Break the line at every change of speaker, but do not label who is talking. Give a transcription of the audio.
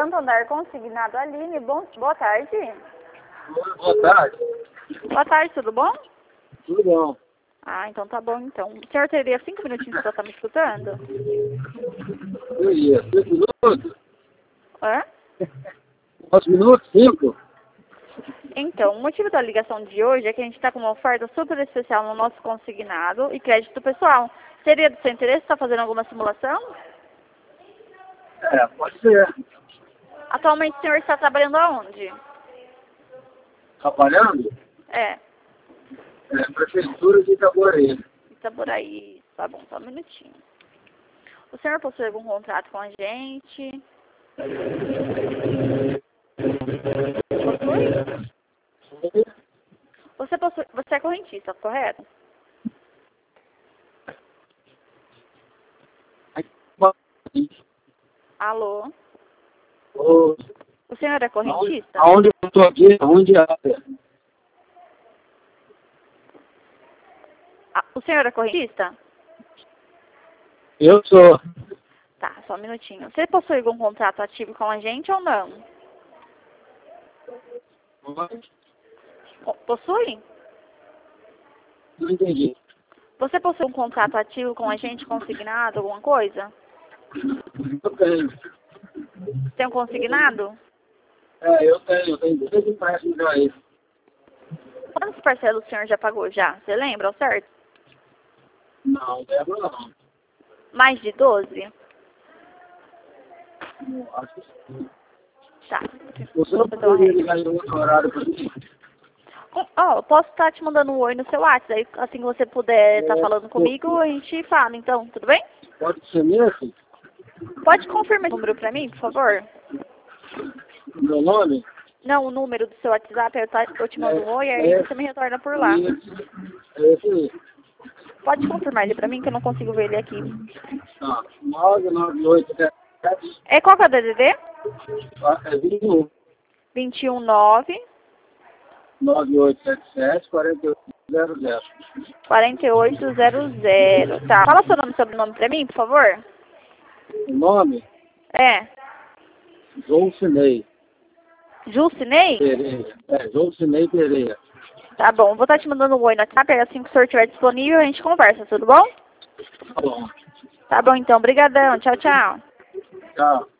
Santo Andar Consignado, Aline. Boa tarde.
Boa tarde.
Boa tarde, tudo bom?
Tudo bom.
Ah, então tá bom, então. O senhor teria 5 minutinhos pra estar me escutando?
Eu ia. 5 minutos?
Hã?
Quantos minutos? 5?
Então, o motivo da ligação de hoje é que a gente está com uma oferta super especial no nosso consignado e crédito pessoal. Seria do seu interesse estar fazendo alguma simulação?
É, pode ser.
Atualmente o senhor está trabalhando aonde?
Trabalhando?
É,
Prefeitura de Itaboraí.
Itaboraí. Tá bom, só um minutinho. O senhor possui algum contrato com a gente? Possui? Você é correntista, correto? Alô?
Ô,
O senhor é correntista?
aonde eu estou aqui? Onde é?
O senhor é correntista?
Eu sou.
Tá, só um minutinho. Você possui algum contrato ativo com a gente ou não? Possui?
Não entendi.
Você possui um contrato ativo com a gente consignado, alguma coisa?
Eu tenho.
Tem um consignado?
Eu tenho 2 empréstimos aí.
Quantas parcelas o senhor já pagou já? Você lembra, ao certo?
Não, lembro não.
Mais de 12?
Não, acho que sim.
Tá.
Você não poderia ligar em outro horário para mim?
Eu posso estar te mandando um oi no seu WhatsApp, aí assim que você puder estar falando comigo, a gente fala, então, tudo bem?
Pode ser mesmo?
Pode confirmar o número pra mim, por favor?
O meu nome?
Não, o número do seu WhatsApp, eu te mando um oi, aí você me retorna por lá.
Esse aí.
Pode confirmar ele pra mim, que eu não consigo ver ele aqui.
Tá. 99877.
É qual que é o DDD?
É 21.
219
9877 4800.
4800. Tá. Fala seu nome e sobrenome pra mim, por favor.
O nome?
É.
João Cinei
Jucinei?
Pereira. João Cinei Pereira.
Tá bom, vou estar te mandando um oi no WhatsApp, aí assim que o senhor estiver disponível, a gente conversa, tudo bom?
Tá bom.
Tá bom então, brigadão, tchau, tchau.
Tchau.